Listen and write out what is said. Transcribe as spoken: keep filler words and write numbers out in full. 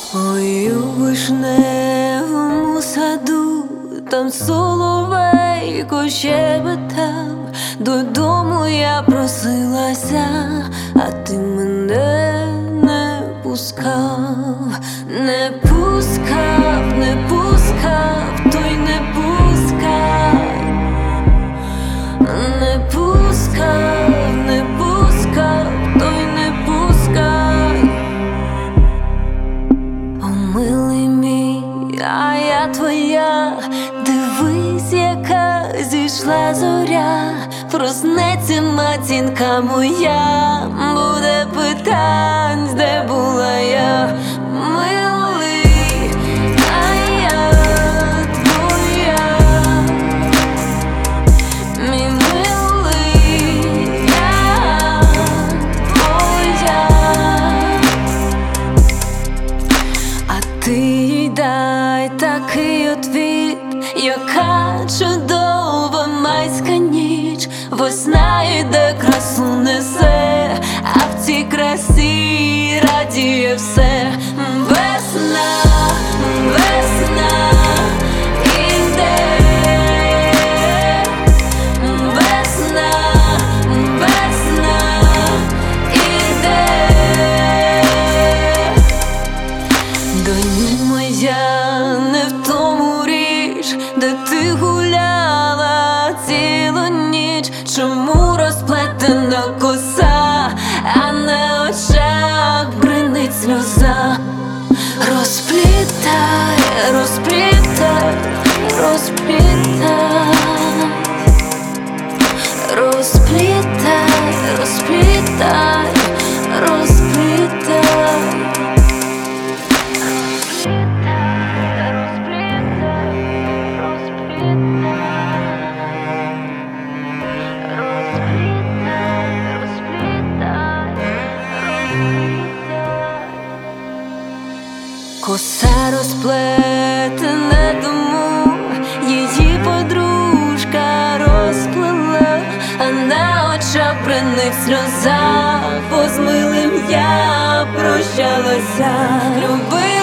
Ой, у вишневому саду, там соловейко щебетав, додому я просилася, а ти мене не пускав, не пускав, не пускав, той не пускав, не пускав, не пускав, той не пускав. О, милий мій, а я твоя, дивись, яка зійшла зоря, проснеться матінка моя, буде питань, де була я, милий, а я твоя, мій милий, я твоя. А ти їй дай такий отвіт, яка чудова майська ніч, весна йде, красу несе, а в цій красі радіє все. Весна, весна іде, весна, весна іде. Доню моя, не в тому річ, де ти гуляла цілу ніч, чому розплетена коса, а на очах бринить сльоза. Розплітай, розплітай, розплітай, розплітай, розплітай, розплітай. Коса розплетена, тому її подружка розплела, а на очах бринить сльоза, бо з милим я прощалася. Люби